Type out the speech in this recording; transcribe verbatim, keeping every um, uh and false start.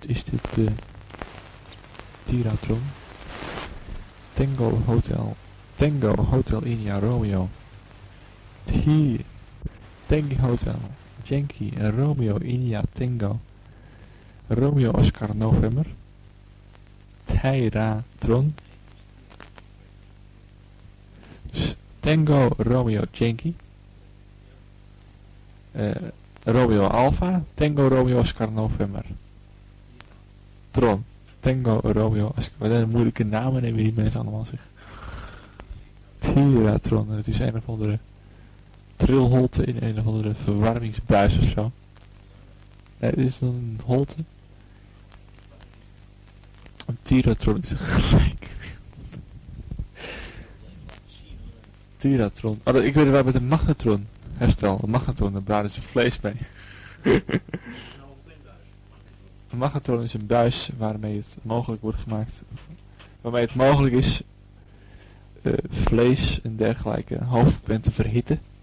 is dit de Tiratron. Tango Hotel. Tango Hotel India Romeo. T. Tango Hotel. Yankee en Romeo India Tango. Romeo Oscar November. Tiratron. Tango Romeo Yankee. Uh, Romeo Alpha. Tango Romeo Oscar November. Tron. Tango Romeo Oscar. Wat een moeilijke namen nemen die mensen allemaal zich. Tiratron. Het is een of andere trilholte in een of andere verwarmingsbuis of zo. Nee, dit is een holte. Een Tiratron is gelijk. Tiratron. Oh, ik weet het wel met een magnetron. Herstel, een magnetron, daar braden ze vlees mee. Een magnetron is een buis waarmee het mogelijk wordt gemaakt. Waarmee het mogelijk is uh, vlees en dergelijke hoofdpunten te verhitten.